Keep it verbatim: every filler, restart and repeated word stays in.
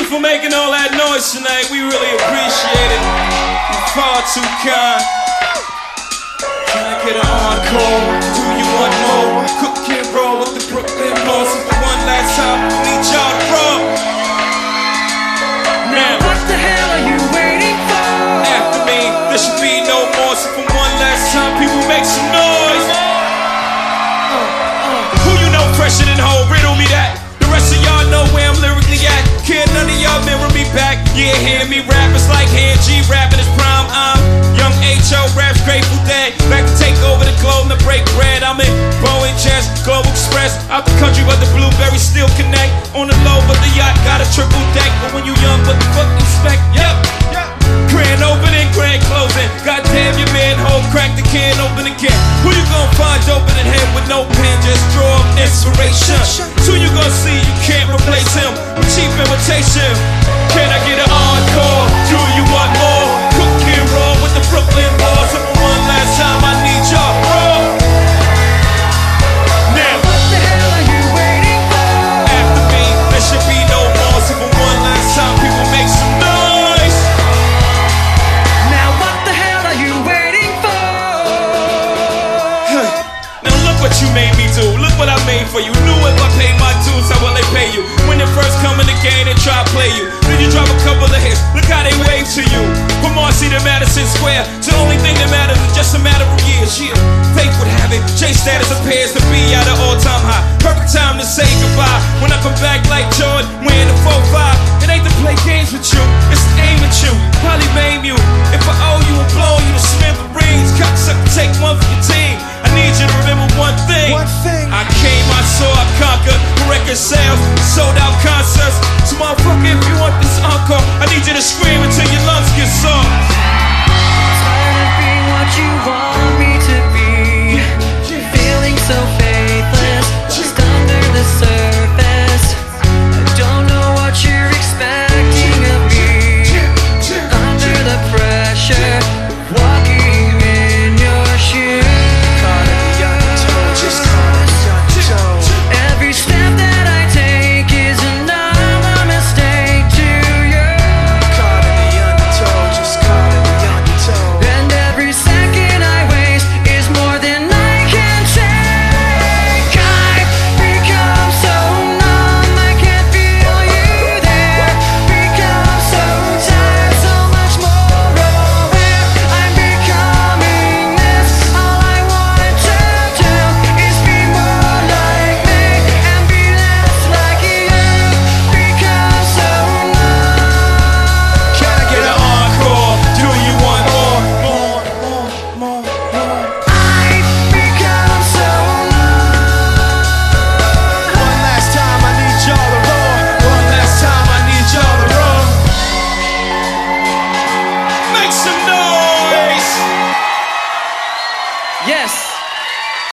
for making all that noise tonight. We really appreciate it. You're far too kind. Can I get an encore? Do you want more? Cook and roll with the Brooklyn Boys. For one last time, I need y'all to roll. Now, what the hell are you waiting for? After me, there should be no more. So for one last time, people make some noise. Uh, uh. Who you know fresher than whole? Riddle me that. The rest of y'all know where I'm lyrically at. Can't none of y'all mirror me back. Yeah, hear me rap. It's like Hand G rapping his prime. I'm Young H O raps Grateful Dead. Back to take over the globe and to break bread. I'm in Boeing Jets, Global Express. Out the country, but the blueberries still connect. On the low, but the yacht got a triple deck. But when you young, what the fuck you expect? Yep. Grand opening, grand closing. Goddamn, your manhole crack the can open again. Who you gonna find opening head with no pen? Just draw up inspiration. Who you gonna see? You can't replace him with cheap imitation. Can I get an encore? Do you want more? Cook and roll with the Brooklyn Boys. So for one last time, I need y'all roll. Now, What the hell are you waiting for? after me, there should be no more. So for one last time, people make some noise. Now what the hell are you waiting for? Now look what you made me do. Look what I made for you. Knew if I paid my dues, how will they pay you? When they first come in the game, they try to play you. Then you drop a couple of hits. Look how they wave to you. From Marcy to Madison Square, the only thing that matters is just a matter of years. Yeah, fate would have it. J status appears to be at an all-time high. Perfect time to say goodbye. When I come back like Jordan, wearing the four five. It ain't to play games with you, it's to aim at you. Probably maim you. If I owe you, I'm blowing you to smithereens. Cocksucker, take one for your team.